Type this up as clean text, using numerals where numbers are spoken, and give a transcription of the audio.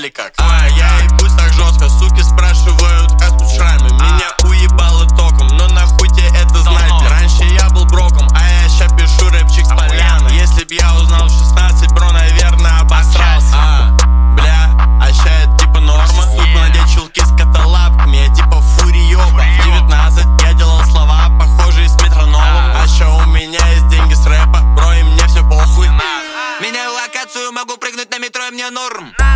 как? Я ебусь так жестко, суки спрашивают, как тут шрамы. Меня уебало током, но нахуй тебе это знать? Раньше я был броком, а я ща пишу рэпчик с поляны. Если б я узнал в 16, бро, наверное, обосрался. Бля, а ща это типа норма. Сука, надеть чулки с каталапками, я типа фуриёба. В 19 я делал слова, похожие с метрономом. А ща у меня есть деньги с рэпа, бро, и мне все похуй. Меняю локацию, могу прыгнуть на метро, и мне норм.